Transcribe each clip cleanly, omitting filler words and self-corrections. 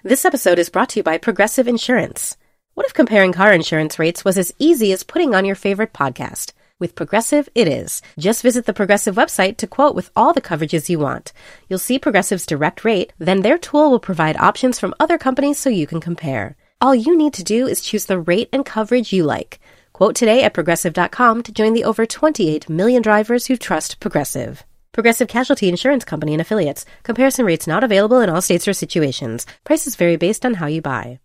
This episode is brought to you by Progressive Insurance. What if comparing car insurance rates was as easy as putting on your favorite podcast? With Progressive, it is. Just visit the Progressive website to quote with all the coverages you want. You'll see Progressive's direct rate, then their tool will provide options from other companies so you can compare. All you need to do is choose the rate and coverage you like. Quote today at Progressive.com to join the over 28 million drivers who trust Progressive. Progressive Casualty Insurance Company and Affiliates. Comparison rates not available in all states or situations. Prices vary based on how you buy.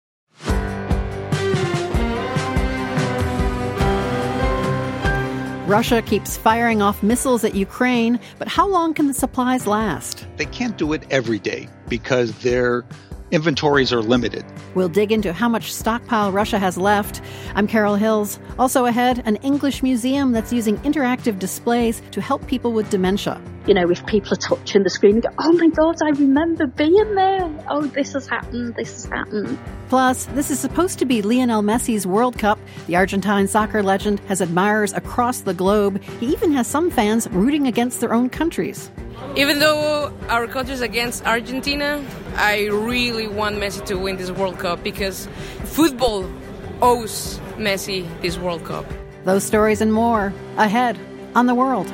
Russia keeps firing off missiles at Ukraine, but how long can the supplies last? They can't do it every day because their inventories are limited. We'll dig into how much stockpile Russia has left. I'm Carol Hills. Also ahead, an English museum that's using interactive displays to help people with dementia. You know, if people are touching the screen and go, oh my God, I remember being there. Oh, this has happened. Plus, this is supposed to be Lionel Messi's World Cup. The Argentine soccer legend has admirers across the globe. He even has some fans rooting against their own countries. Even though our country is against Argentina, I really want Messi to win this World Cup because football owes Messi this World Cup. Those stories and more ahead on The World.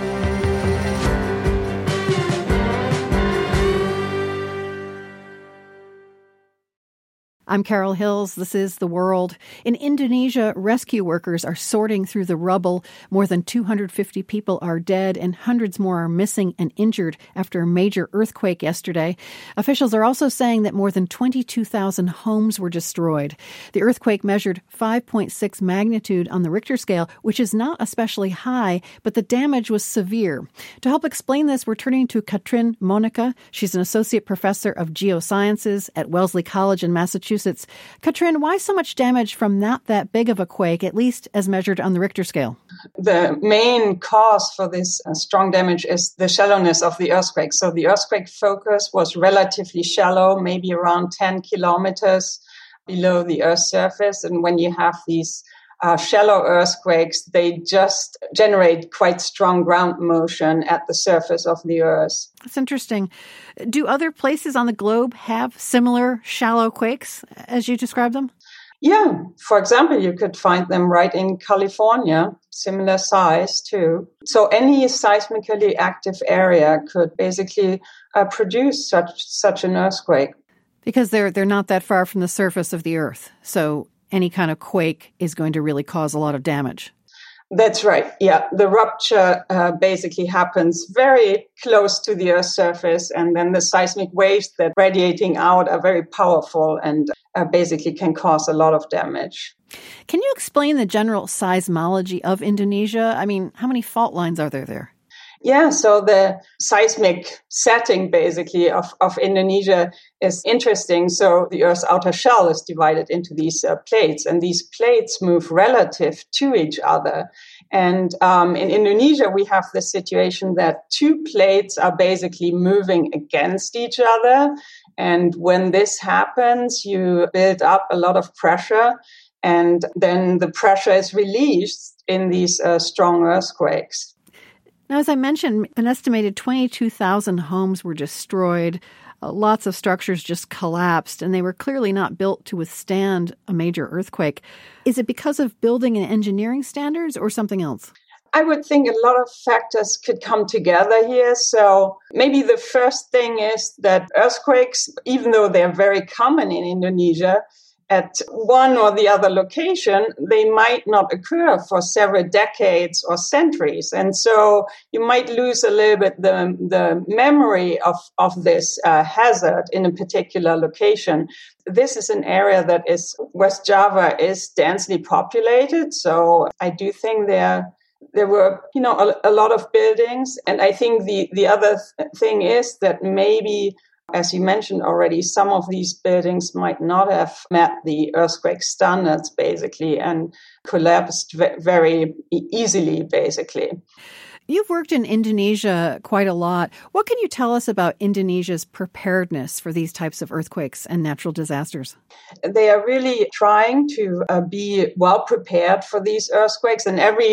I'm Carol Hills. This is The World. In Indonesia, rescue workers are sorting through the rubble. More than 250 people are dead and hundreds more are missing and injured after a major earthquake yesterday. Officials are also saying that more than 22,000 homes were destroyed. The earthquake measured 5.6 magnitude on the Richter scale, which is not especially high, but the damage was severe. To help explain this, we're turning to Katrin Monica. She's an associate professor of geosciences at Wellesley College in Massachusetts. Katrin, why so much damage from not that big of a quake, at least as measured on the Richter scale? The main cause for this strong damage is the shallowness of the earthquake. So the earthquake focus was relatively shallow, maybe around 10 kilometers below the Earth's surface. And when you have these shallow earthquakes, they just generate quite strong ground motion at the surface of the Earth. That's interesting. Do other places on the globe have similar shallow quakes as you describe them? Yeah. For example, you could find them right in California, similar size too. So any seismically active area could basically produce such an earthquake. Because they're not that far from the surface of the Earth. So any kind of quake is going to really cause a lot of damage. That's right. Yeah. The rupture basically happens very close to the Earth's surface, and then the seismic waves that radiating out are very powerful and basically can cause a lot of damage. Can you explain the general seismology of Indonesia? I mean, how many fault lines are there? Yeah, so the seismic setting basically of Indonesia is interesting. So the Earth's outer shell is divided into these plates, and these plates move relative to each other. And in Indonesia, we have the situation that two plates are basically moving against each other. And when this happens, you build up a lot of pressure, and then the pressure is released in these strong earthquakes. Now, as I mentioned, an estimated 22,000 homes were destroyed. Lots of structures just collapsed, and they were clearly not built to withstand a major earthquake. Is it because of building and engineering standards or something else? I would think a lot of factors could come together here. So maybe the first thing is that earthquakes, even though they're very common in Indonesia, at one or the other location, they might not occur for several decades or centuries. And so you might lose a little bit the memory of this hazard in a particular location. This is an area that West Java is densely populated. So I do think there were, a lot of buildings. And I think the other thing is that maybe, as you mentioned already, some of these buildings might not have met the earthquake standards, basically, and collapsed very easily, basically. You've worked in Indonesia quite a lot. What can you tell us about Indonesia's preparedness for these types of earthquakes and natural disasters? They are really trying to be well prepared for these earthquakes, and every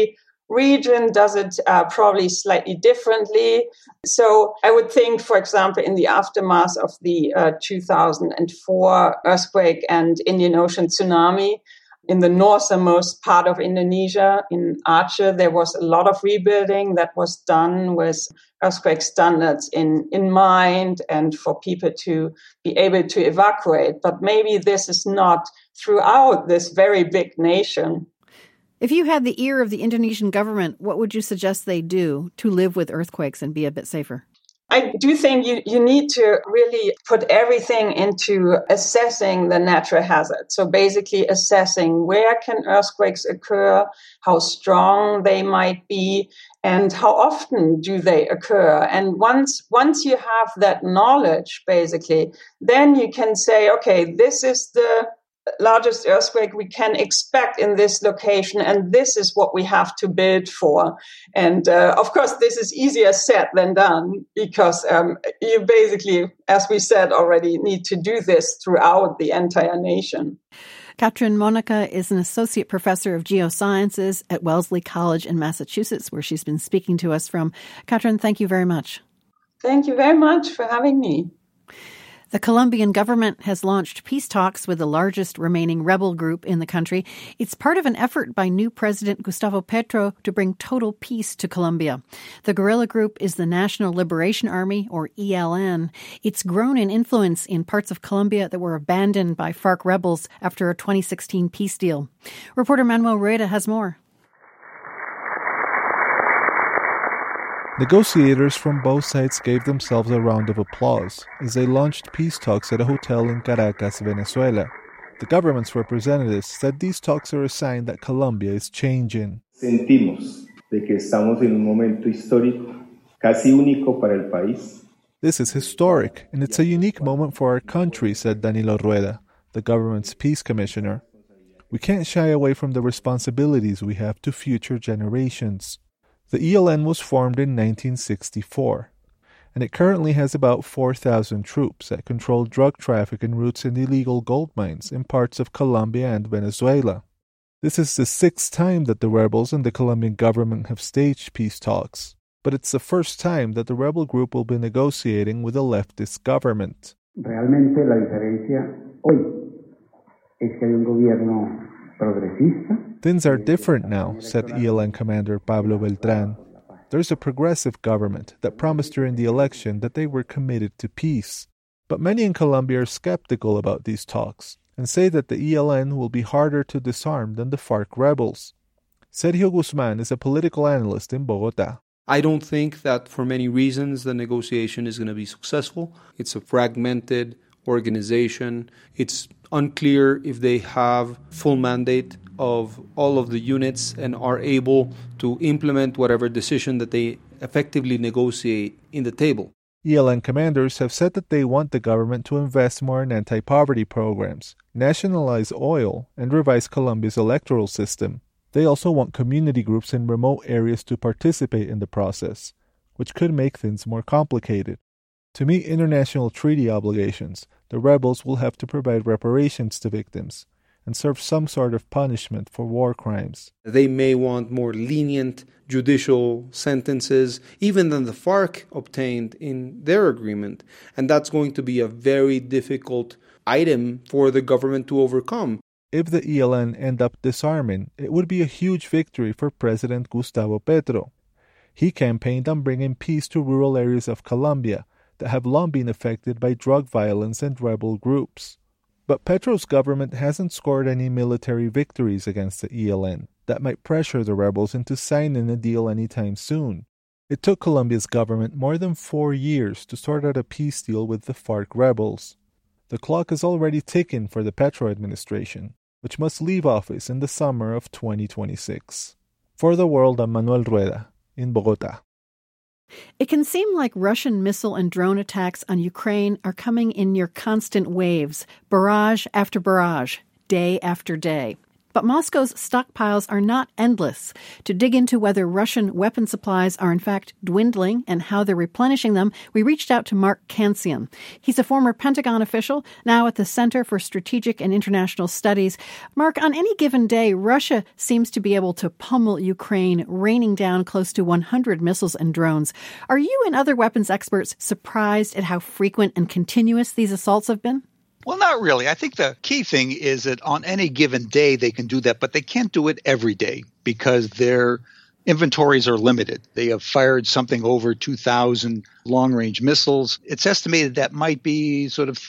region does it probably slightly differently. So I would think, for example, in the aftermath of the 2004 earthquake and Indian Ocean tsunami, in the northernmost part of Indonesia, in Aceh, there was a lot of rebuilding that was done with earthquake standards in mind and for people to be able to evacuate. But maybe this is not throughout this very big nation. If you had the ear of the Indonesian government, what would you suggest they do to live with earthquakes and be a bit safer? I do think you need to really put everything into assessing the natural hazard. So basically assessing where can earthquakes occur, how strong they might be, and how often do they occur. And once you have that knowledge, basically, then you can say, okay, this is the largest earthquake we can expect in this location, and this is what we have to build for. And of course, this is easier said than done, because you basically, as we said already, need to do this throughout the entire nation. Katrin Monica is an associate professor of geosciences at Wellesley College in Massachusetts, where she's been speaking to us from. Katrin, thank you very much. Thank you very much for having me. The Colombian government has launched peace talks with the largest remaining rebel group in the country. It's part of an effort by new President Gustavo Petro to bring total peace to Colombia. The guerrilla group is the National Liberation Army, or ELN. It's grown in influence in parts of Colombia that were abandoned by FARC rebels after a 2016 peace deal. Reporter Manuel Rueda has more. Negotiators from both sides gave themselves a round of applause as they launched peace talks at a hotel in Caracas, Venezuela. The government's representatives said these talks are a sign that Colombia is changing. Sentimos de que estamos en un momento histórico, casi único para el país. This is historic, and it's a unique moment for our country, said Danilo Rueda, the government's peace commissioner. We can't shy away from the responsibilities we have to future generations. The ELN was formed in 1964, and it currently has about 4,000 troops that control drug trafficking routes and illegal gold mines in parts of Colombia and Venezuela. This is the sixth time that the rebels and the Colombian government have staged peace talks, but it's the first time that the rebel group will be negotiating with a leftist government. Realmente la diferencia hoy es que hay un gobierno progresista. Things are different now, said ELN commander Pablo Beltrán. There's a progressive government that promised during the election that they were committed to peace. But many in Colombia are skeptical about these talks and say that the ELN will be harder to disarm than the FARC rebels. Sergio Guzmán is a political analyst in Bogotá. I don't think that for many reasons the negotiation is going to be successful. It's a fragmented organization. It's unclear if they have full mandate of all of the units and are able to implement whatever decision that they effectively negotiate in the table. ELN commanders have said that they want the government to invest more in anti-poverty programs, nationalize oil, and revise Colombia's electoral system. They also want community groups in remote areas to participate in the process, which could make things more complicated. To meet international treaty obligations, the rebels will have to provide reparations to victims and serve some sort of punishment for war crimes. They may want more lenient judicial sentences, even than the FARC obtained in their agreement. And that's going to be a very difficult item for the government to overcome. If the ELN end up disarming, it would be a huge victory for President Gustavo Petro. He campaigned on bringing peace to rural areas of Colombia that have long been affected by drug violence and rebel groups. But Petro's government hasn't scored any military victories against the ELN that might pressure the rebels into signing a deal anytime soon. It took Colombia's government more than 4 years to sort out a peace deal with the FARC rebels. The clock is already ticking for the Petro administration, which must leave office in the summer of 2026. For The World, I'm Manuel Rueda, in Bogotá. It can seem like Russian missile and drone attacks on Ukraine are coming in near constant waves, barrage after barrage, day after day. But Moscow's stockpiles are not endless. To dig into whether Russian weapon supplies are in fact dwindling and how they're replenishing them, we reached out to Mark Cancian. He's a former Pentagon official, now at the Center for Strategic and International Studies. Mark, on any given day, Russia seems to be able to pummel Ukraine, raining down close to 100 missiles and drones. Are you and other weapons experts surprised at how frequent and continuous these assaults have been? Well, not really. I think the key thing is that on any given day they can do that, but they can't do it every day because their inventories are limited. They have fired something over 2,000 long-range missiles. It's estimated that might be sort of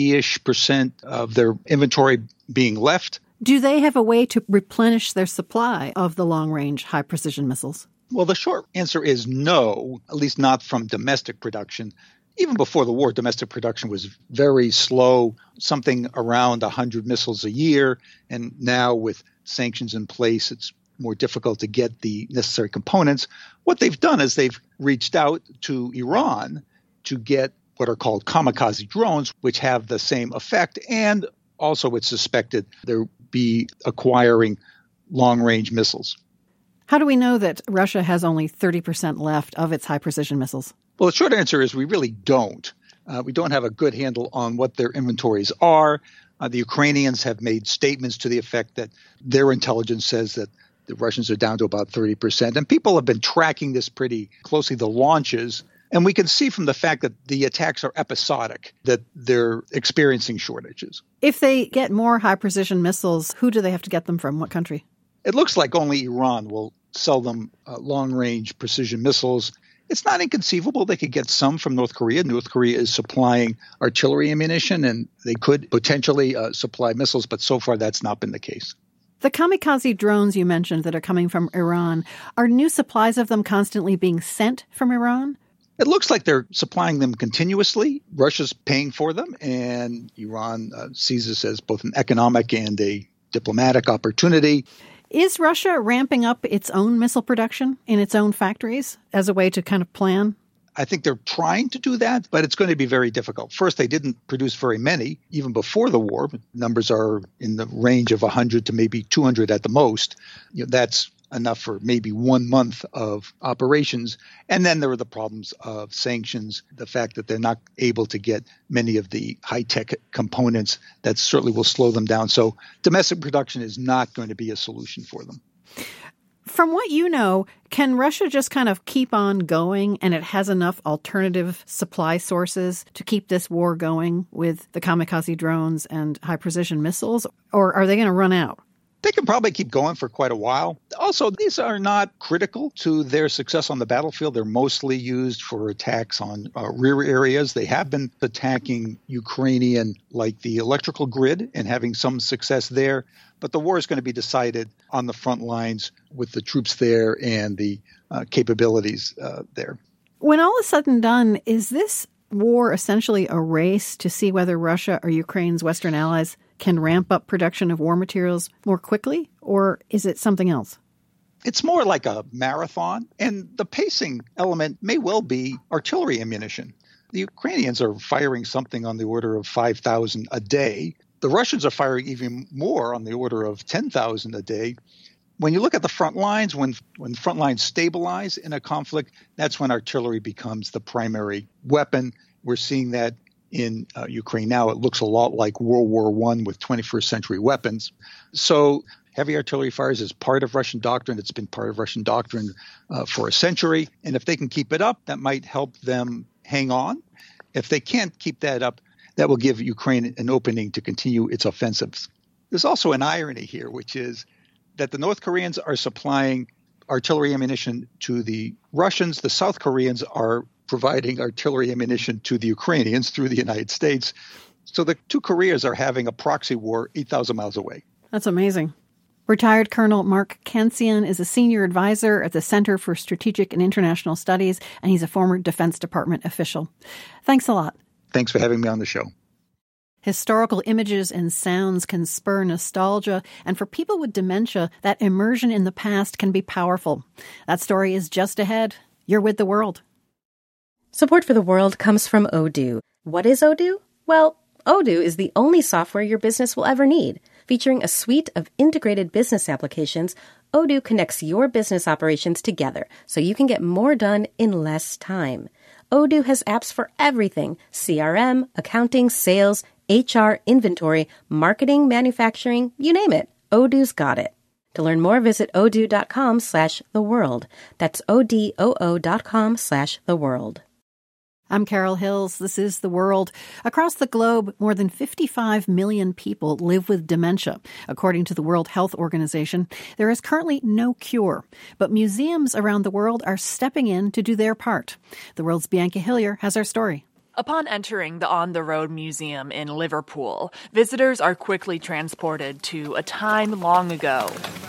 30-ish% of their inventory being left. Do they have a way to replenish their supply of the long-range high-precision missiles? Well, the short answer is no, at least not from domestic production. Even before the war, domestic production was very slow, something around 100 missiles a year. And now with sanctions in place, it's more difficult to get the necessary components. What they've done is they've reached out to Iran to get what are called kamikaze drones, which have the same effect. And also it's suspected they'll be acquiring long-range missiles. How do we know that Russia has only 30% left of its high-precision missiles? Well, the short answer is we really don't. We don't have a good handle on what their inventories are. The Ukrainians have made statements to the effect that their intelligence says that the Russians are down to about 30%. And people have been tracking this pretty closely, the launches. And we can see from the fact that the attacks are episodic, that they're experiencing shortages. If they get more high-precision missiles, who do they have to get them from? What country? It looks like only Iran will sell them long-range precision missiles. It's not inconceivable they could get some from North Korea. North Korea is supplying artillery ammunition, and they could potentially supply missiles, but so far that's not been the case. The kamikaze drones you mentioned that are coming from Iran, are new supplies of them constantly being sent from Iran? It looks like they're supplying them continuously. Russia's paying for them, and Iran sees this as both an economic and a diplomatic opportunity. Is Russia ramping up its own missile production in its own factories as a way to kind of plan? I think they're trying to do that, but it's going to be very difficult. First, they didn't produce very many, even before the war. Numbers are in the range of 100 to maybe 200 at the most. That's enough for maybe 1 month of operations. And then there are the problems of sanctions, the fact that they're not able to get many of the high-tech components that certainly will slow them down. So domestic production is not going to be a solution for them. From what you know, can Russia just kind of keep on going and it has enough alternative supply sources to keep this war going with the kamikaze drones and high-precision missiles? Or are they going to run out? They can probably keep going for quite a while. Also, these are not critical to their success on the battlefield. They're mostly used for attacks on rear areas. They have been attacking Ukrainian, like the electrical grid, and having some success there. But the war is going to be decided on the front lines with the troops there and the capabilities there. When all is said and done, is this war essentially a race to see whether Russia or Ukraine's Western allies can ramp up production of war materials more quickly, or is it something else? It's more like a marathon, and the pacing element may well be artillery ammunition. The Ukrainians are firing something on the order of 5,000 a day. The Russians are firing even more on the order of 10,000 a day. When you look at the front lines, when the front lines stabilize in a conflict, that's when artillery becomes the primary weapon. We're seeing that in Ukraine now. It looks a lot like World War I with 21st century weapons. So heavy artillery fires is part of Russian doctrine. It's been part of Russian doctrine for a century. And if they can keep it up, that might help them hang on. If they can't keep that up, that will give Ukraine an opening to continue its offensives. There's also an irony here, which is that the North Koreans are supplying artillery ammunition to the Russians. The South Koreans are providing artillery ammunition to the Ukrainians through the United States. So the two Koreas are having a proxy war 8,000 miles away. That's amazing. Retired Colonel Mark Cancian is a senior advisor at the Center for Strategic and International Studies, and he's a former Defense Department official. Thanks a lot. Thanks for having me on the show. Historical images and sounds can spur nostalgia, and for people with dementia, that immersion in the past can be powerful. That story is just ahead. You're with The World. Support for The World comes from Odoo. What is Odoo? Well, Odoo is the only software your business will ever need. Featuring a suite of integrated business applications, Odoo connects your business operations together so you can get more done in less time. Odoo has apps for everything: CRM, accounting, sales, HR, inventory, marketing, manufacturing, you name it. Odoo's got it. To learn more, visit odoo.com/theworld. That's odoo.com/theworld. I'm Carol Hills. This is The World. Across the globe, more than 55 million people live with dementia. According to the World Health Organization, there is currently no cure, but museums around the world are stepping in to do their part. The World's Bianca Hillier has our story. Upon entering the On the Road Museum in Liverpool, visitors are quickly transported to a time long ago.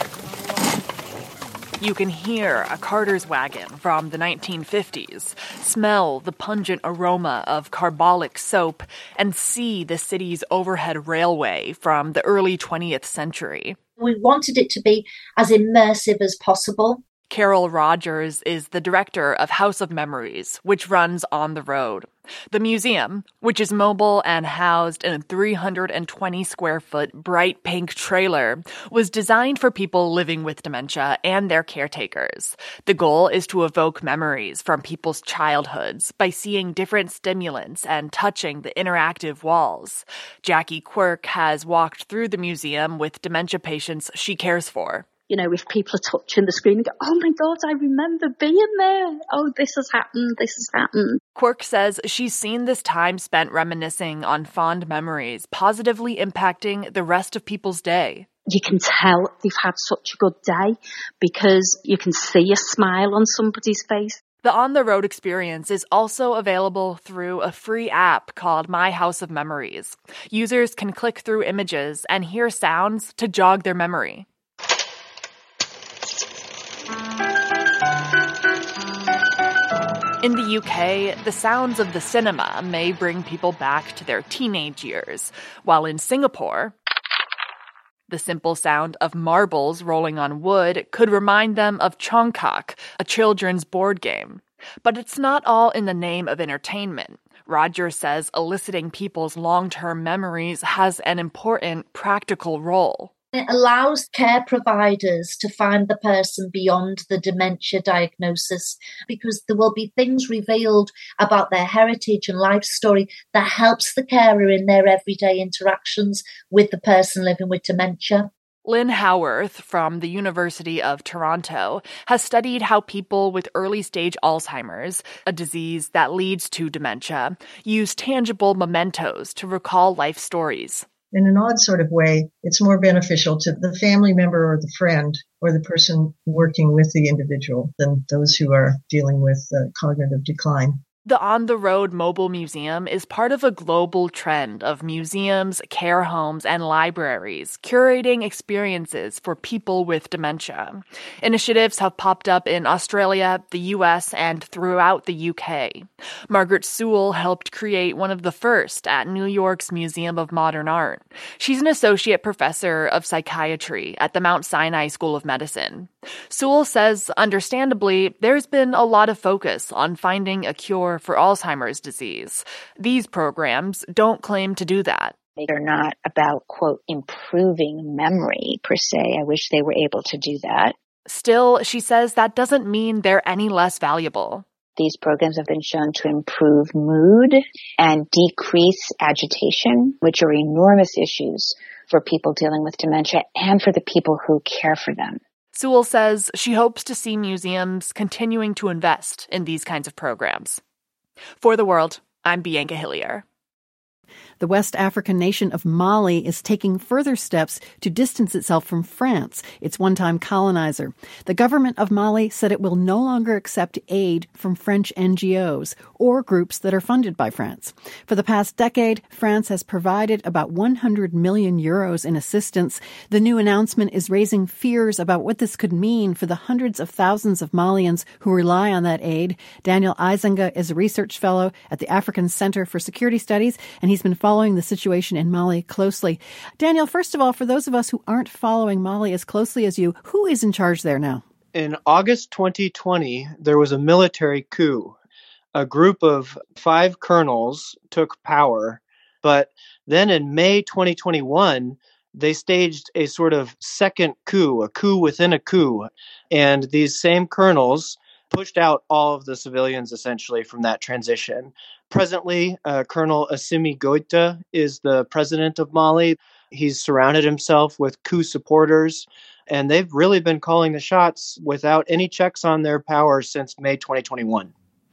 You can hear a carter's wagon from the 1950s, smell the pungent aroma of carbolic soap, and see the city's overhead railway from the early 20th century. We wanted it to be as immersive as possible. Carol Rogers is the director of House of Memories, which runs On the Road. The museum, which is mobile and housed in a 320-square-foot bright pink trailer, was designed for people living with dementia and their caretakers. The goal is to evoke memories from people's childhoods by seeing different stimulants and touching the interactive walls. Jackie Quirk has walked through the museum with dementia patients she cares for. You know, if people are touching the screen and go, oh my God, I remember being there. Oh, this has happened. Quirk says she's seen this time spent reminiscing on fond memories positively impacting the rest of people's day. You can tell they've had such a good day because you can see a smile on somebody's face. The On the Road experience is also available through a free app called My House of Memories. Users can click through images and hear sounds to jog their memory. In the UK, the sounds of the cinema may bring people back to their teenage years, while in Singapore, the simple sound of marbles rolling on wood could remind them of Chongkak, a children's board game. But it's not all in the name of entertainment. Roger says eliciting people's long-term memories has an important practical role. It allows care providers to find the person beyond the dementia diagnosis because there will be things revealed about their heritage and life story that helps the carer in their everyday interactions with the person living with dementia. Lynn Howarth from the University of Toronto has studied how people with early-stage Alzheimer's, a disease that leads to dementia, use tangible mementos to recall life stories. In an odd sort of way, it's more beneficial to the family member or the friend or the person working with the individual than those who are dealing with cognitive decline. The On the Road Mobile Museum is part of a global trend of museums, care homes, and libraries curating experiences for people with dementia. Initiatives have popped up in Australia, the US, and throughout the UK. Margaret Sewell helped create one of the first at New York's Museum of Modern Art. She's an associate professor of psychiatry at the Mount Sinai School of Medicine. Sewell says, understandably, there's been a lot of focus on finding a cure for Alzheimer's disease. These programs don't claim to do that. They're not about, quote, improving memory per se. I wish they were able to do that. Still, she says that doesn't mean they're any less valuable. These programs have been shown to improve mood and decrease agitation, which are enormous issues for people dealing with dementia and for the people who care for them. Sewell says she hopes to see museums continuing to invest in these kinds of programs. For The World, I'm Bianca Hillier. The West African nation of Mali is taking further steps to distance itself from France, its one-time colonizer. The government of Mali said it will no longer accept aid from French NGOs or groups that are funded by France. For the past decade, France has provided about 100 million euros in assistance. The new announcement is raising fears about what this could mean for the hundreds of thousands of Malians who rely on that aid. Daniel Eisenga is a research fellow at the African Center for Security Studies, and he's been following the situation in Mali closely. Daniel, first of all, for those of us who aren't following Mali as closely as you, who is in charge there now? In August 2020, there was a military coup. A group of 5 colonels took power, but then in May 2021, they staged a sort of second coup, a coup within a coup. And these same colonels pushed out all of the civilians essentially from that transition. Presently, Colonel Assimi Goïta is the president of Mali. He's surrounded himself with coup supporters, and they've really been calling the shots without any checks on their power since May 2021.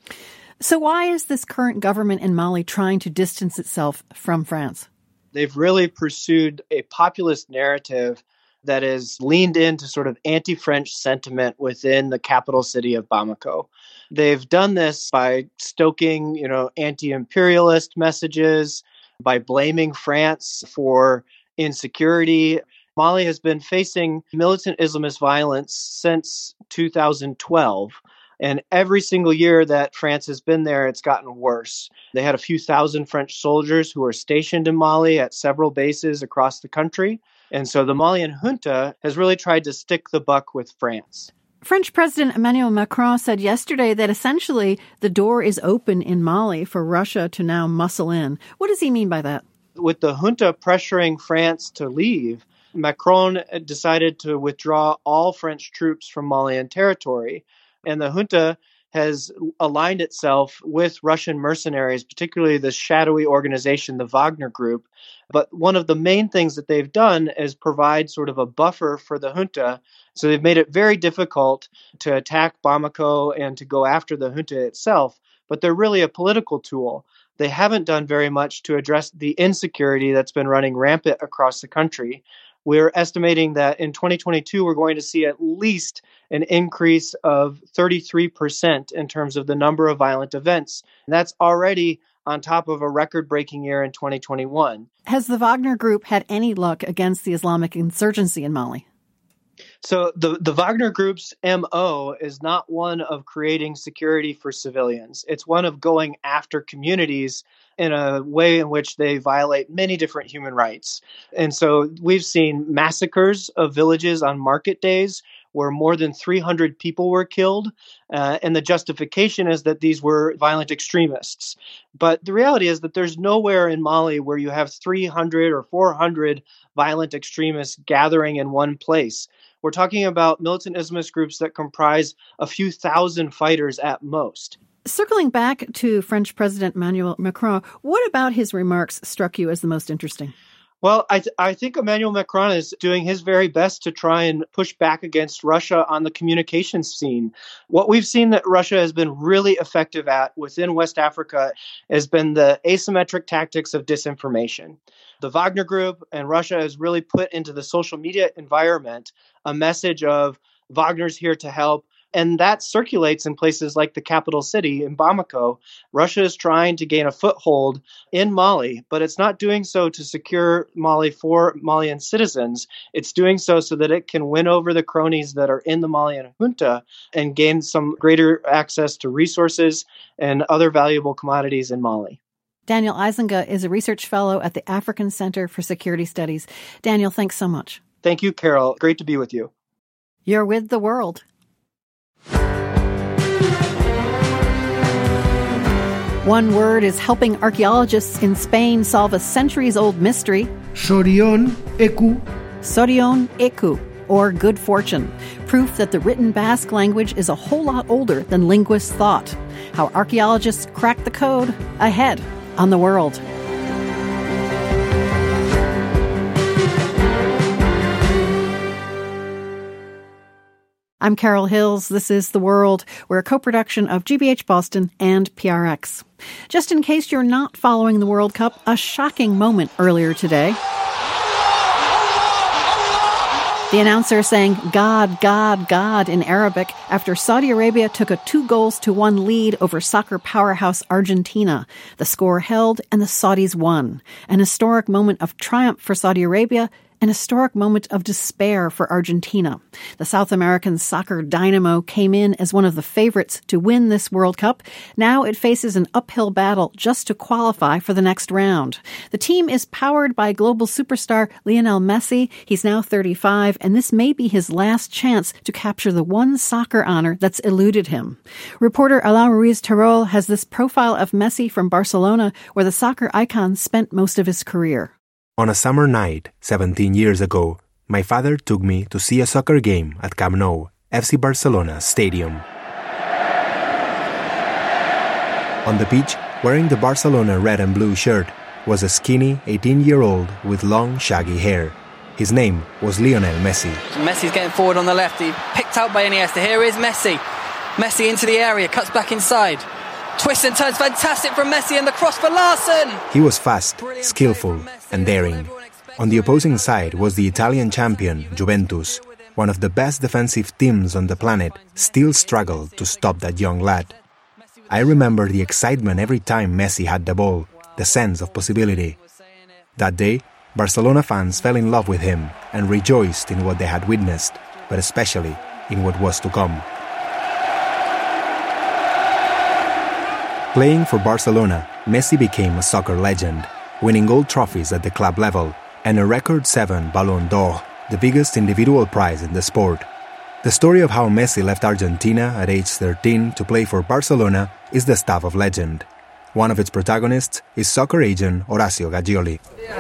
So why is this current government in Mali trying to distance itself from France? They've really pursued a populist narrative that has leaned into sort of anti-French sentiment within the capital city of Bamako. They've done this by stoking, anti-imperialist messages, by blaming France for insecurity. Mali has been facing militant Islamist violence since 2012. And every single year that France has been there, it's gotten worse. They had a few thousand French soldiers who were stationed in Mali at several bases across the country. And so the Malian junta has really tried to stick the buck with France. French President Emmanuel Macron said yesterday that essentially the door is open in Mali for Russia to now muscle in. What does he mean by that? With the junta pressuring France to leave, Macron decided to withdraw all French troops from Malian territory. And the junta has aligned itself with Russian mercenaries, particularly the shadowy organization, the Wagner Group. But one of the main things that they've done is provide sort of a buffer for the junta. So they've made it very difficult to attack Bamako and to go after the junta itself. But they're really a political tool. They haven't done very much to address the insecurity that's been running rampant across the country. We're estimating that in 2022, we're going to see at least an increase of 33% in terms of the number of violent events. And that's already on top of a record-breaking year in 2021. Has the Wagner Group had any luck against the Islamic insurgency in Mali? So the Wagner Group's MO is not one of creating security for civilians. It's one of going after communities in a way in which they violate many different human rights. And so we've seen massacres of villages on market days where more than 300 people were killed. And the justification is that these were violent extremists. But the reality is that there's nowhere in Mali where you have 300 or 400 violent extremists gathering in one place. We're talking about militant Islamist groups that comprise a few thousand fighters at most. Circling back to French President Emmanuel Macron, what about his remarks struck you as the most interesting? Well, I think Emmanuel Macron is doing his very best to try and push back against Russia on the communications scene. What we've seen that Russia has been really effective at within West Africa has been the asymmetric tactics of disinformation. The Wagner Group and Russia has really put into the social media environment a message of Wagner's here to help. And that circulates in places like the capital city in Bamako. Russia is trying to gain a foothold in Mali, but it's not doing so to secure Mali for Malian citizens. It's doing so that it can win over the cronies that are in the Malian junta and gain some greater access to resources and other valuable commodities in Mali. Daniel Eisenga is a research fellow at the African Center for Security Studies. Daniel, thanks so much. Thank you, Carol. Great to be with you. You're with the world. One word is helping archaeologists in Spain solve a centuries-old mystery. Sorion Eku. Sorion Eku, or good fortune. Proof that the written Basque language is a whole lot older than linguists thought. How archaeologists cracked the code. Ahead on The World. I'm Carol Hills. This is The World. We're a co-production of GBH Boston and PRX. Just in case you're not following the World Cup, a shocking moment earlier today. The announcer saying God, God, God in Arabic after Saudi Arabia took a 2-1 lead over soccer powerhouse Argentina. The score held and the Saudis won. An historic moment of triumph for Saudi Arabia, an historic moment of despair for Argentina. The South American soccer dynamo came in as one of the favorites to win this World Cup. Now it faces an uphill battle just to qualify for the next round. The team is powered by global superstar Lionel Messi. He's now 35, and this may be his last chance to capture the one soccer honor that's eluded him. Reporter Alain Ruiz-Terol has this profile of Messi from Barcelona, where the soccer icon spent most of his career. On a summer night, 17 years ago, my father took me to see a soccer game at Camp Nou, FC Barcelona Stadium. On the pitch, wearing the Barcelona red and blue shirt, was a skinny 18-year-old with long, shaggy hair. His name was Lionel Messi. Messi's getting forward on the left. He picked out by Iniesta. Here is Messi. Messi into the area, cuts back inside. Twists and turns, fantastic from Messi, and the cross for Larsen. He was fast, skillful, and daring. On the opposing side was the Italian champion, Juventus. One of the best defensive teams on the planet still struggled to stop that young lad. I remember the excitement every time Messi had the ball, the sense of possibility. That day, Barcelona fans fell in love with him and rejoiced in what they had witnessed, but especially in what was to come. Playing for Barcelona, Messi became a soccer legend, winning gold trophies at the club level and a record 7 Ballon d'Or, the biggest individual prize in the sport. The story of how Messi left Argentina at age 13 to play for Barcelona is the stuff of legend. One of its protagonists is soccer agent Horacio Gaggioli.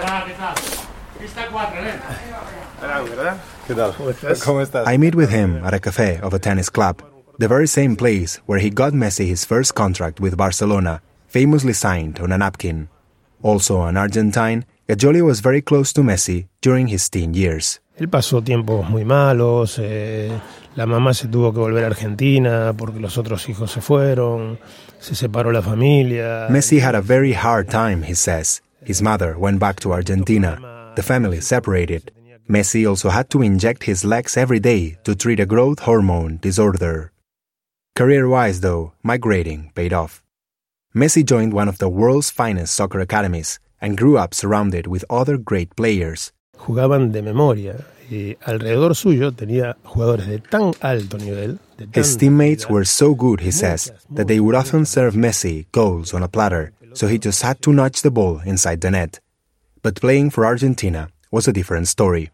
I meet with him at a cafe of a tennis club, the very same place where he got Messi his first contract with Barcelona, famously signed on a napkin. Also an Argentine, Gaggioli was very close to Messi during his teen years. Él pasó tiempos muy malos, la mamá se tuvo que volver a Argentina porque los otros hijos se fueron, se separó la familia. Messi had a very hard time, he says. His mother went back to Argentina. The family separated. Messi also had to inject his legs every day to treat a growth hormone disorder. Career-wise, though, migrating paid off. Messi joined one of the world's finest soccer academies and grew up surrounded with other great players. Jugaban de memoria y alrededor suyo tenía jugadores de tan alto nivel. His teammates were so good, he says, that they would often serve Messi goals on a platter, so he just had to nudge the ball inside the net. But playing for Argentina was a different story.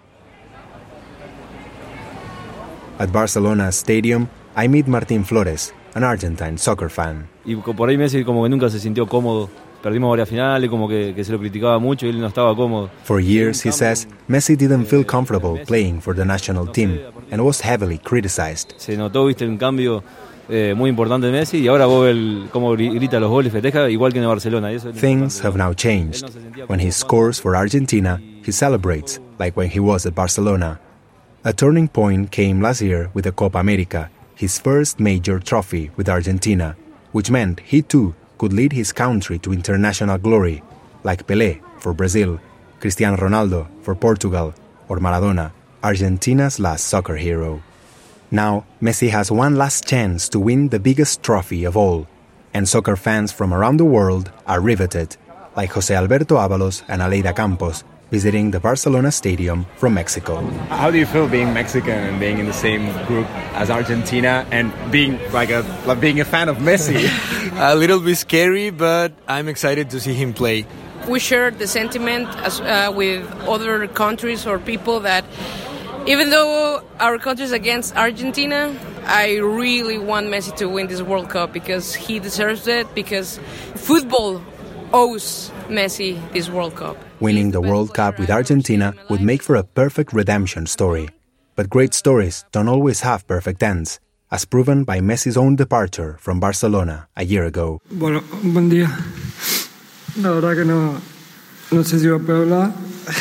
At Barcelona Stadium, I meet Martín Flores, an Argentine soccer fan. Y por ahí Messi como que nunca se sintió cómodo. Perdimos varias finales, como que se lo criticaba mucho y él no estaba cómodo. For years, he says, Messi didn't feel comfortable playing for the national team and was heavily criticized. Se notó, viste, un cambio muy importante de Messi y ahora vos ves cómo grita los goles, festeja igual que en Barcelona. Things have now changed. When he scores for Argentina, he celebrates like when he was at Barcelona. A turning point came last year with the Copa America, his first major trophy with Argentina, which meant he too could lead his country to international glory, like Pelé for Brazil, Cristiano Ronaldo for Portugal, or Maradona, Argentina's last soccer hero. Now, Messi has one last chance to win the biggest trophy of all, and soccer fans from around the world are riveted, like José Alberto Ábalos and Aleida Campos, visiting the Barcelona Stadium from Mexico. How do you feel being Mexican and being in the same group as Argentina and being being a fan of Messi? A little bit scary, but I'm excited to see him play. We share the sentiment with other countries or people that even though our country is against Argentina, I really want Messi to win this World Cup because he deserves it, because football owes Messi this World Cup. Winning the World Cup with Argentina would make for a perfect redemption story. But great stories don't always have perfect ends, as proven by Messi's own departure from Barcelona a year ago. Bueno, un buen día. La verdad que no sé si va a poder hablar.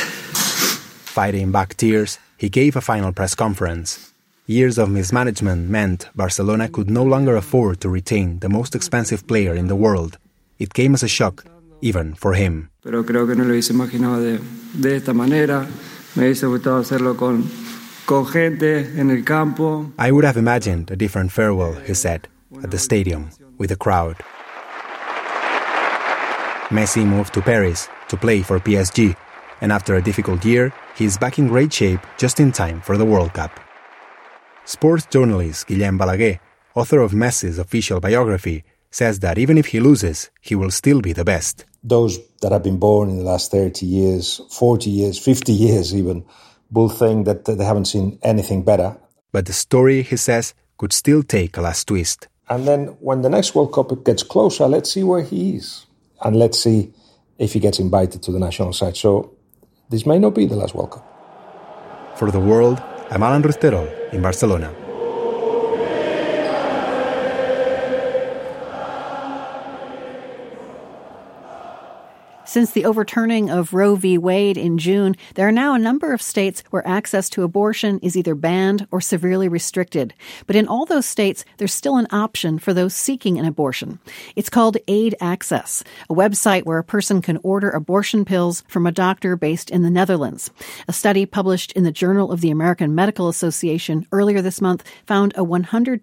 Fighting back tears, he gave a final press conference. Years of mismanagement meant Barcelona could no longer afford to retain the most expensive player in the world. It came as a shock, even for him. Pero creo que no lo hubiese imaginado de esta manera. Me hubiese gustado hacerlo con gente en el campo. I would have imagined a different farewell, he said, at the stadium, with a crowd. Messi moved to Paris to play for PSG, and after a difficult year, he is back in great shape just in time for the World Cup. Sports journalist Guillem Balaguer, author of Messi's official biography, says that even if he loses, he will still be the best. Those that have been born in the last 30 years, 40 years, 50 years even, will think that they haven't seen anything better. But the story, he says, could still take a last twist. And then when the next World Cup gets closer, let's see where he is. And let's see if he gets invited to the national side. So this may not be the last World Cup. For the World, I'm Alan Rusterol in Barcelona. Since the overturning of Roe v. Wade in June, there are now a number of states where access to abortion is either banned or severely restricted. But in all those states, there's still an option for those seeking an abortion. It's called Aid Access, a website where a person can order abortion pills from a doctor based in the Netherlands. A study published in the Journal of the American Medical Association earlier this month found a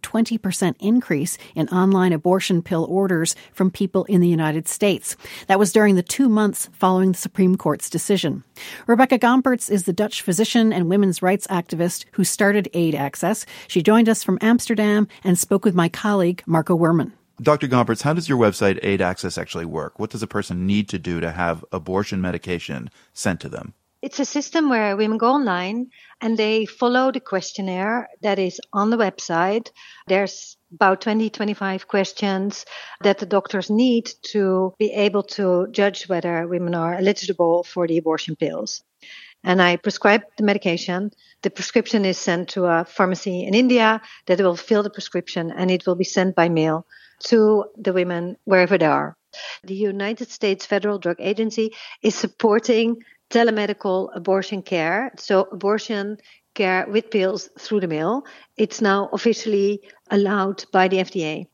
120% increase in online abortion pill orders from people in the United States. That was during the 2 months following the Supreme Court's decision. Rebecca Gompertz is the Dutch physician and women's rights activist who started Aid Access. She joined us from Amsterdam and spoke with my colleague, Marco Werman. Dr. Gompertz, how does your website Aid Access actually work? What does a person need to do to have abortion medication sent to them? It's a system where women go online and they follow the questionnaire that is on the website. There's about 25 questions that the doctors need to be able to judge whether women are eligible for the abortion pills. And I prescribe the medication. The prescription is sent to a pharmacy in India that will fill the prescription, and it will be sent by mail to the women wherever they are. The United States Federal Drug Agency is supporting telemedical abortion care, so abortion care with pills through the mail. It's now officially allowed by the FDA.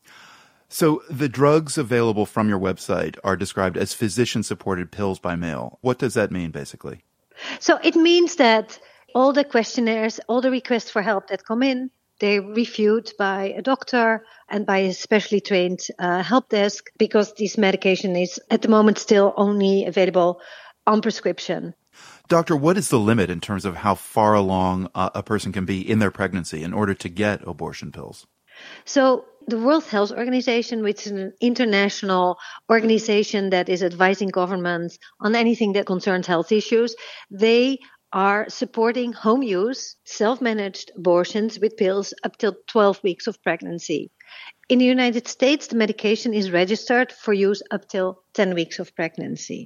So the drugs available from your website are described as physician-supported pills by mail. What does that mean, basically? So it means that all the questionnaires, all the requests for help that come in, they're reviewed by a doctor and by a specially trained help desk, because this medication is at the moment still only available on prescription. Doctor, what is the limit in terms of how far along a person can be in their pregnancy in order to get abortion pills? So the World Health Organization, which is an international organization that is advising governments on anything that concerns health issues, they are supporting home use, self-managed abortions with pills up till 12 weeks of pregnancy. In the United States, the medication is registered for use up till 10 weeks of pregnancy.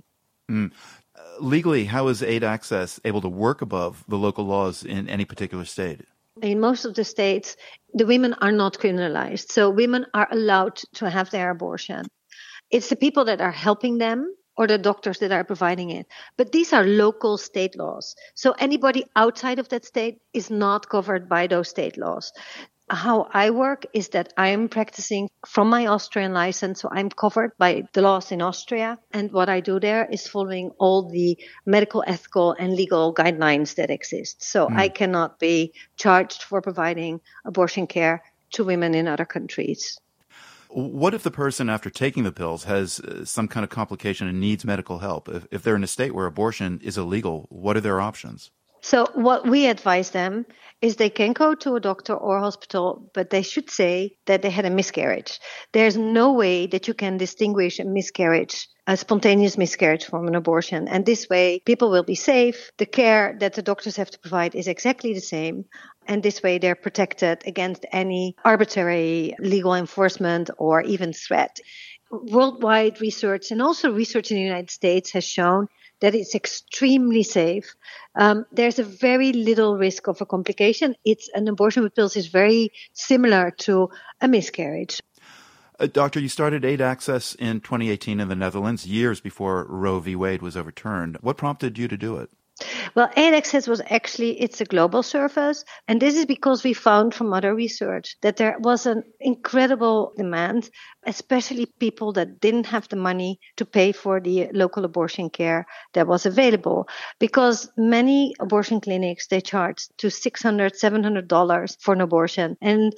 Legally, how is Aid Access able to work above the local laws in any particular state? In most of the states, the women are not criminalized. So women are allowed to have their abortion. It's the people that are helping them or the doctors that are providing it. But these are local state laws. So anybody outside of that state is not covered by those state laws. How I work is that I am practicing from my Austrian license, so I'm covered by the laws in Austria. And what I do there is following all the medical, ethical, and legal guidelines that exist. So I cannot be charged for providing abortion care to women in other countries. What if the person, after taking the pills, has some kind of complication and needs medical help? If they're in a state where abortion is illegal, what are their options? So what we advise them is they can go to a doctor or hospital, but they should say that they had a miscarriage. There's no way that you can distinguish a miscarriage, a spontaneous miscarriage, from an abortion. And this way, people will be safe. The care that the doctors have to provide is exactly the same. And this way, they're protected against any arbitrary legal enforcement or even threat. Worldwide research, and also research in the United States, has shown that it's extremely safe. There's a very little risk of a complication. An abortion with pills is very similar to a miscarriage. Doctor, you started Aid Access in 2018 in the Netherlands, years before Roe v. Wade was overturned. What prompted you to do it? Well, Aid Access it's a global service. And this is because we found from other research that there was an incredible demand, especially people that didn't have the money to pay for the local abortion care that was available. Because many abortion clinics, they charge to $600, $700 for an abortion. And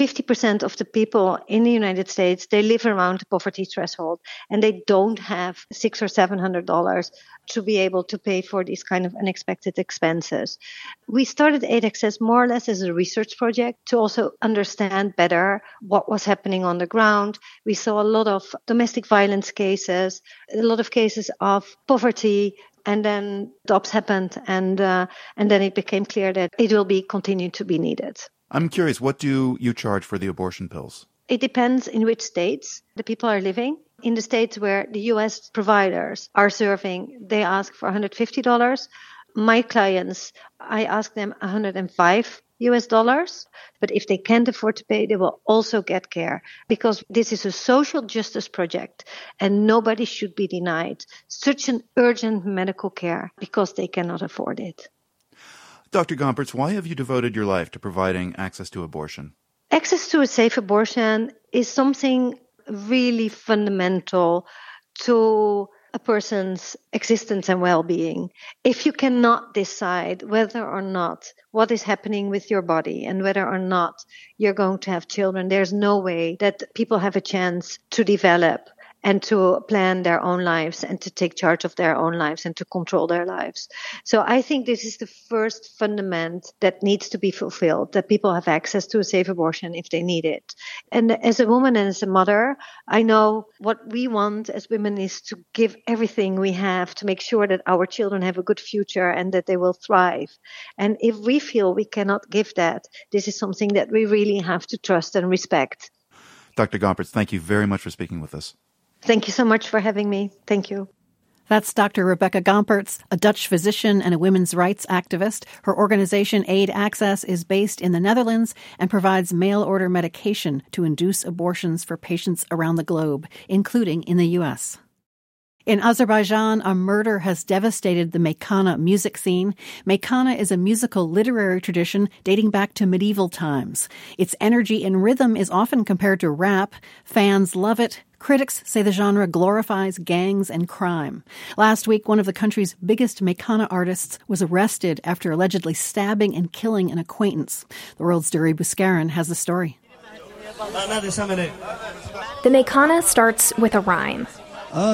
50% of the people in the United States, they live around the poverty threshold, and they don't have $600 or $700 to be able to pay for these kind of unexpected expenses. We started Aid Access more or less as a research project to also understand better what was happening on the ground. We saw a lot of domestic violence cases, a lot of cases of poverty, and then jobs happened, and then it became clear that it will be continued to be needed. I'm curious, what do you charge for the abortion pills? It depends in which states the people are living. In the states where the U.S. providers are serving, they ask for $150. My clients, I ask them $105 US, but if they can't afford to pay, they will also get care, because this is a social justice project and nobody should be denied such an urgent medical care because they cannot afford it. Dr. Gompertz, why have you devoted your life to providing access to abortion? Access to a safe abortion is something really fundamental to a person's existence and well-being. If you cannot decide whether or not what is happening with your body and whether or not you're going to have children, there's no way that people have a chance to develop and to plan their own lives and to take charge of their own lives and to control their lives. So I think this is the first fundament that needs to be fulfilled, that people have access to a safe abortion if they need it. And as a woman and as a mother, I know what we want as women is to give everything we have to make sure that our children have a good future and that they will thrive. And if we feel we cannot give that, this is something that we really have to trust and respect. Dr. Gompertz, thank you very much for speaking with us. Thank you so much for having me. Thank you. That's Dr. Rebecca Gompertz, a Dutch physician and a women's rights activist. Her organization, Aid Access, is based in the Netherlands and provides mail-order medication to induce abortions for patients around the globe, including in the U.S. In Azerbaijan, a murder has devastated the Meykhana music scene. Meykhana is a musical literary tradition dating back to medieval times. Its energy and rhythm is often compared to rap. Fans love it. Critics say the genre glorifies gangs and crime. Last week, one of the country's biggest Meykhana artists was arrested after allegedly stabbing and killing an acquaintance. The World's Duri Buskaran has the story. The Meykhana starts with a rhyme. Who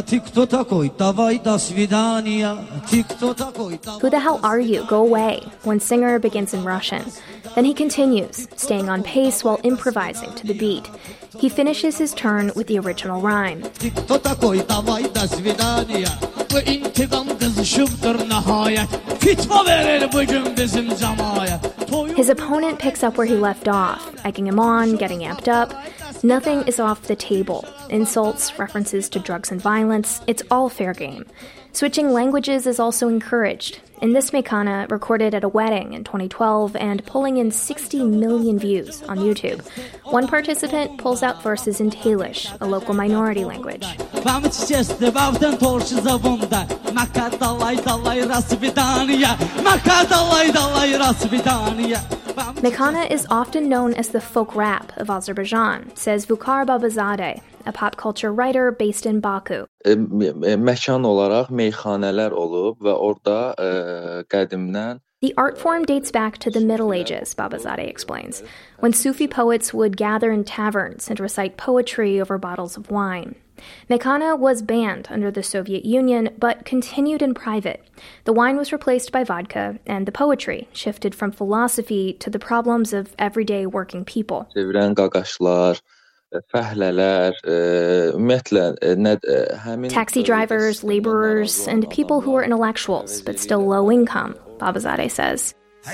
the hell are you? Go away. One singer begins in Russian. Then he continues, staying on pace while improvising to the beat. He finishes his turn with the original rhyme. His opponent picks up where he left off, egging him on, getting amped up. Nothing is off the table. Insults, references to drugs and violence, it's all fair game. Switching languages is also encouraged. In this Meykhana, recorded at a wedding in 2012 and pulling in 60 million views on YouTube, one participant pulls out verses in Talysh, a local minority language. Meykhana is often known as the folk rap of Azerbaijan, says Vucar Babazadeh, a pop culture writer based in Baku. Məkan olaraq meyxanələr olub və orada qədimdən. The art form dates back to the Middle Ages, Babazadeh explains, when Sufi poets would gather in taverns and recite poetry over bottles of wine. Meykhana was banned under the Soviet Union, but continued in private. The wine was replaced by vodka, and the poetry shifted from philosophy to the problems of everyday working people. Taxi drivers, laborers, and people who were intellectuals, but still low income, Babazadeh says.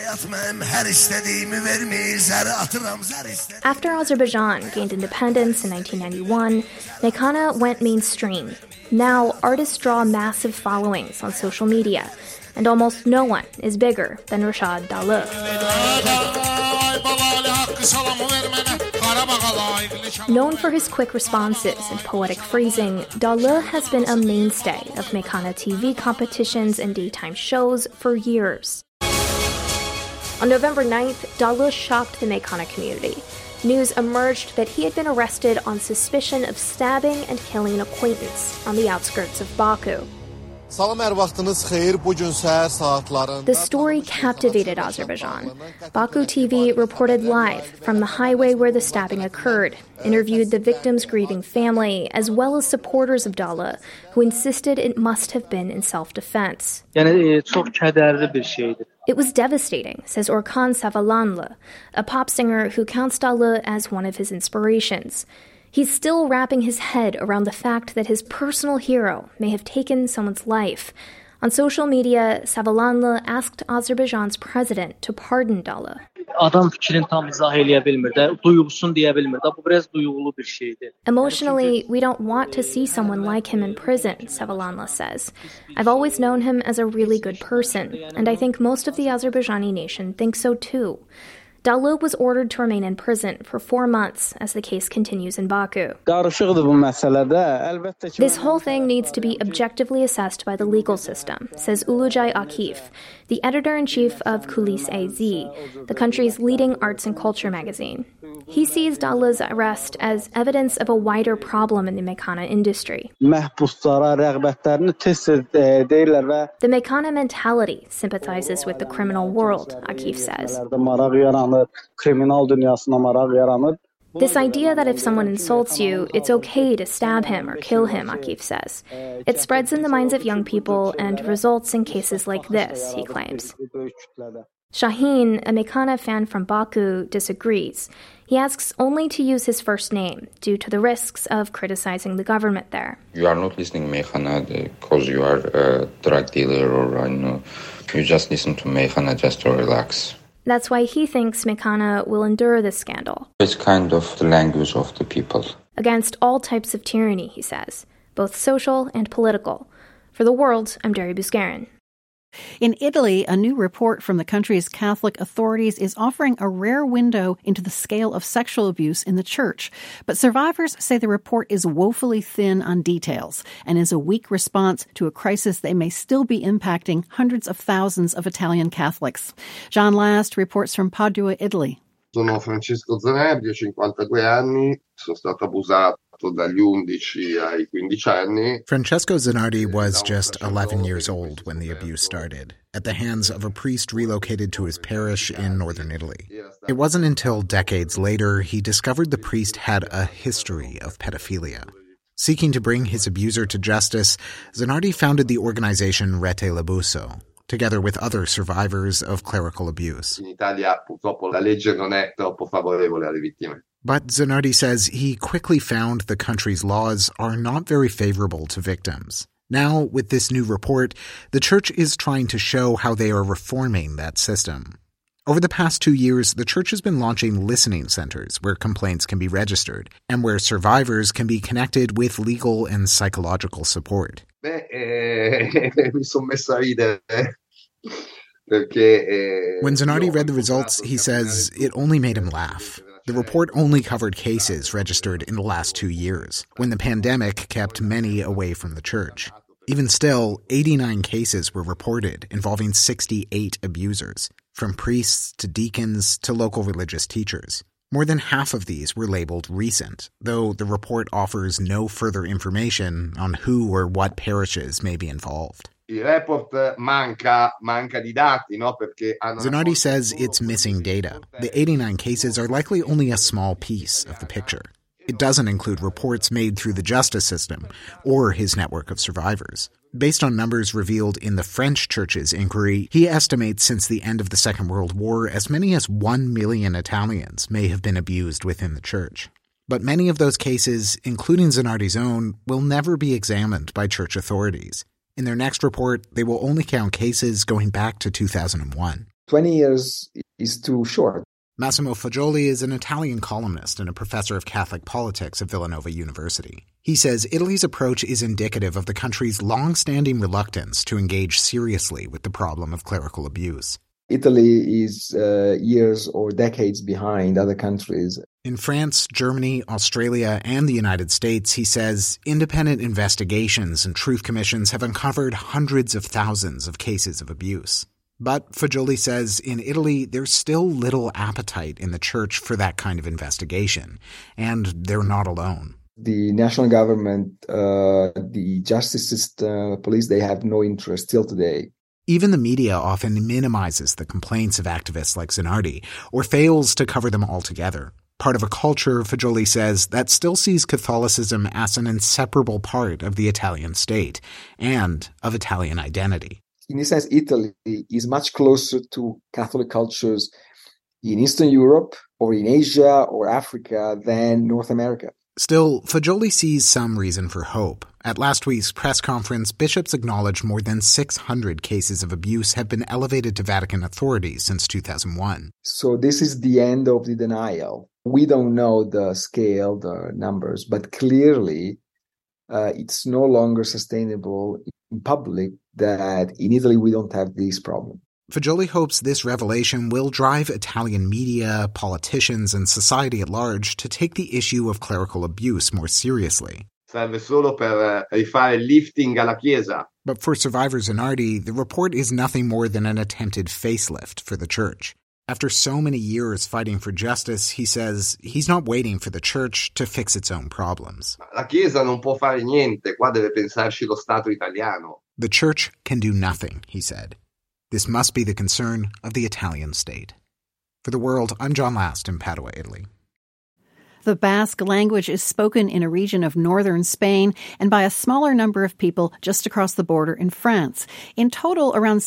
After Azerbaijan gained independence in 1991, Meykhana went mainstream. Now, artists draw massive followings on social media, and almost no one is bigger than Rashad Dalleh. Known for his quick responses and poetic phrasing, Dalleh has been a mainstay of Meykhana TV competitions and daytime shows for years. On November 9th, Dalleh shocked the Meykhana community. News emerged that he had been arrested on suspicion of stabbing and killing an acquaintance on the outskirts of Baku. The story captivated Azerbaijan. Baku TV reported live from the highway where the stabbing occurred, interviewed the victim's grieving family, as well as supporters of Dalleh, who insisted it must have been in self-defense. It was devastating, says Orkan Savalanlı, a pop singer who counts Dalleh as one of his inspirations. He's still wrapping his head around the fact that his personal hero may have taken someone's life. On social media, Savalanlı asked Azerbaijan's president to pardon Dalleh. adam fikrini tam izah eləyə bilmir də, duyğusun deyə bilmir də. Bu biraz duyğulu bir şeydir. Emotionally, we don't want to see someone like him in prison, Sevalanla says. I've always known him as a really good person, and I think most of the Azerbaijani nation thinks so too. Dallo was ordered to remain in prison for 4 months as the case continues in Baku. This whole thing needs to be objectively assessed by the legal system, says Ulujay Akif, the editor-in-chief of Kulis AZ, the country's leading arts and culture magazine. He sees Dallo's arrest as evidence of a wider problem in the Mekana industry. The Mekana mentality sympathizes with the criminal world, Akif says. This idea that if someone insults you, it's okay to stab him or kill him, Akif says. It spreads in the minds of young people and results in cases like this, he claims. Shaheen, a Mekana fan from Baku, disagrees. He asks only to use his first name due to the risks of criticizing the government there. You are not listening Meykhana because you are a drug dealer or you just listen to Meykhana just to relax. That's why he thinks Mekana will endure this scandal. It's kind of the language of the people. Against all types of tyranny, he says, both social and political. For The World, I'm Derry Buscarin. In Italy, a new report from the country's Catholic authorities is offering a rare window into the scale of sexual abuse in the church. But survivors say the report is woefully thin on details and is a weak response to a crisis that may still be impacting hundreds of thousands of Italian Catholics. John Last reports from Padua, Italy. Sono Francesco Zanardi, ho 52 anni, sono stato abusato dagli 11 ai 15 anni. Francesco Zanardi was just 11 years old when the abuse started, at the hands of a priest relocated to his parish in northern Italy. It wasn't until decades later he discovered the priest had a history of pedophilia. Seeking to bring his abuser to justice, Zanardi founded the organization Rete L'Abuso, together with other survivors of clerical abuse. In Italia, purtroppo, la legge non è troppo favorevole alle vittime. But Zanardi says he quickly found the country's laws are not very favorable to victims. Now, with this new report, the church is trying to show how they are reforming that system. Over the past 2 years, the church has been launching listening centers where complaints can be registered and where survivors can be connected with legal and psychological support. Mi sono messo a ridere. When Zanardi read the results, he says it only made him laugh. The report only covered cases registered in the last 2 years, when the pandemic kept many away from the church. Even still, 89 cases were reported involving 68 abusers, from priests to deacons to local religious teachers. More than half of these were labeled recent, though the report offers no further information on who or what parishes may be involved. Zanardi says it's missing data. The 89 cases are likely only a small piece of the picture. It doesn't include reports made through the justice system or his network of survivors. Based on numbers revealed in the French church's inquiry, he estimates since the end of the Second World War, as many as 1 million Italians may have been abused within the church. But many of those cases, including Zanardi's own, will never be examined by church authorities. In their next report, they will only count cases going back to 2001. 20 years is too short. Massimo Fagioli is an Italian columnist and a professor of Catholic politics at Villanova University. He says Italy's approach is indicative of the country's long-standing reluctance to engage seriously with the problem of clerical abuse. Italy is years or decades behind other countries. In France, Germany, Australia, and the United States, he says, independent investigations and truth commissions have uncovered hundreds of thousands of cases of abuse. But Fagioli says in Italy, there's still little appetite in the church for that kind of investigation, and they're not alone. The national government, the justice system, police, they have no interest till today. Even the media often minimizes the complaints of activists like Zanardi, or fails to cover them altogether. Part of a culture, Fagioli says, that still sees Catholicism as an inseparable part of the Italian state and of Italian identity. In this sense, Italy is much closer to Catholic cultures in Eastern Europe or in Asia or Africa than North America. Still, Fajoli sees some reason for hope. At last week's press conference, bishops acknowledged more than 600 cases of abuse have been elevated to Vatican authorities since 2001. So this is the end of the denial. We don't know the scale, the numbers, but clearly it's no longer sustainable in public that in Italy we don't have this problem. Fajoli hopes this revelation will drive Italian media, politicians, and society at large to take the issue of clerical abuse more seriously. Serve solo per rifare lifting alla Chiesa. But for Survivor Zanardi, the report is nothing more than an attempted facelift for the church. After so many years fighting for justice, he says he's not waiting for the church to fix its own problems. La Chiesa non può fare niente, qua deve pensarci lo Stato italiano. The church can do nothing, he said. This must be the concern of the Italian state. For The World, I'm John Last in Padua, Italy. The Basque language is spoken in a region of northern Spain and by a smaller number of people just across the border in France. In total, around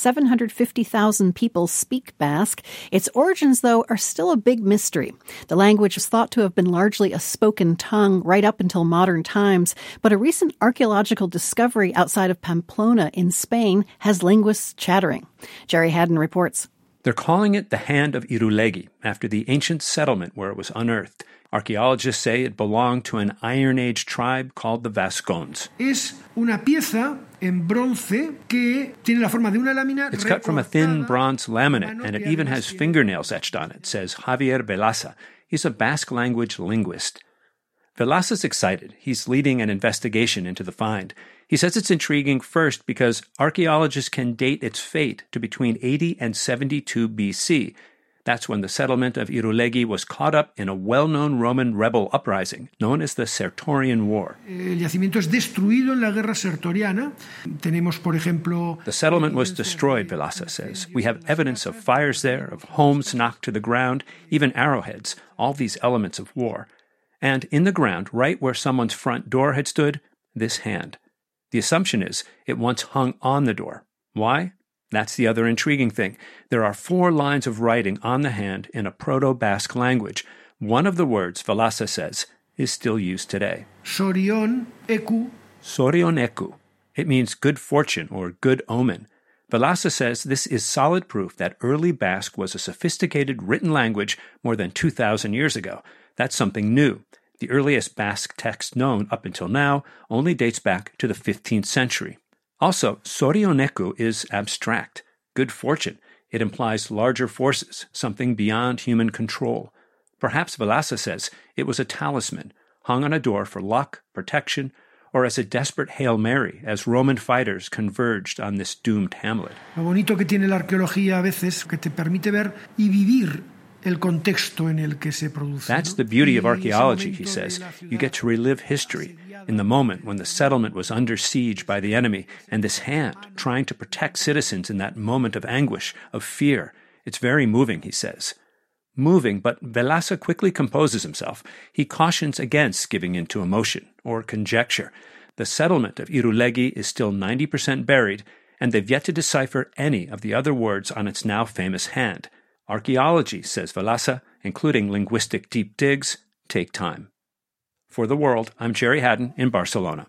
750,000 people speak Basque. Its origins, though, are still a big mystery. The language is thought to have been largely a spoken tongue right up until modern times, but a recent archaeological discovery outside of Pamplona in Spain has linguists chattering. Jerry Haddon reports. They're calling it the Hand of Irulegi, after the ancient settlement where it was unearthed. Archaeologists say it belonged to an Iron Age tribe called the Vascones. Es una pieza en bronce que tiene la forma de una lámina. It's cut from a thin bronze laminate, and it even has fingernails etched on it, says Javier Velasa. He's a Basque language linguist. Velasa's excited. He's leading an investigation into the find. He says it's intriguing first because archaeologists can date its fate to between 80 and 72 BC. That's when the settlement of Irulegi was caught up in a well-known Roman rebel uprising known as the Sertorian War. El yacimiento es destruido en la guerra sertoriana. Tenemos, por ejemplo... The settlement was destroyed, Velasa says. We have evidence of fires there, of homes knocked to the ground, even arrowheads, all these elements of war. And in the ground, right where someone's front door had stood, this hand. The assumption is it once hung on the door. Why? That's the other intriguing thing. There are 4 lines of writing on the hand in a Proto-Basque language. One of the words, Velasa says, is still used today. Sorion eku. Sorion eku. It means good fortune or good omen. Velasa says this is solid proof that early Basque was a sophisticated written language more than 2,000 years ago. That's something new. The earliest Basque text known up until now only dates back to the 15th century. Also, Sorion eku is abstract. Good fortune. It implies larger forces, something beyond human control. Perhaps Velasa says it was a talisman, hung on a door for luck, protection, or as a desperate Hail Mary as Roman fighters converged on this doomed hamlet. Lo bonito que tiene la arqueología a veces que te permite ver y vivir el contexto en el que se produce. That's the beauty of archaeology, he says. You get to relive history in the moment when the settlement was under siege by the enemy, and this hand trying to protect citizens in that moment of anguish, of fear. It's very moving, he says. Moving, but Velasa quickly composes himself. He cautions against giving in to emotion or conjecture. The settlement of Irulegi is still 90% buried, and they've yet to decipher any of the other words on its now famous hand. Archaeology, says Velasa, including linguistic deep digs, take time. For The World, I'm Jerry Haddon in Barcelona.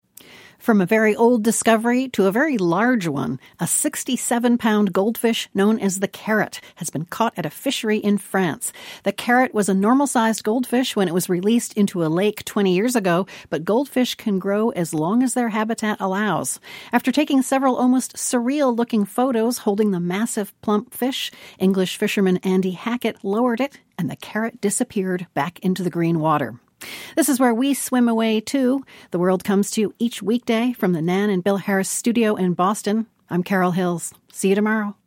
From a very old discovery to a very large one, a 67-pound goldfish known as the carrot has been caught at a fishery in France. The carrot was a normal-sized goldfish when it was released into a lake 20 years ago, but goldfish can grow as long as their habitat allows. After taking several almost surreal-looking photos holding the massive plump fish, English fisherman Andy Hackett lowered it, and the carrot disappeared back into the green water. This is where we swim away, too. The World comes to you each weekday from the Nan and Bill Harris studio in Boston. I'm Carol Hills. See you tomorrow.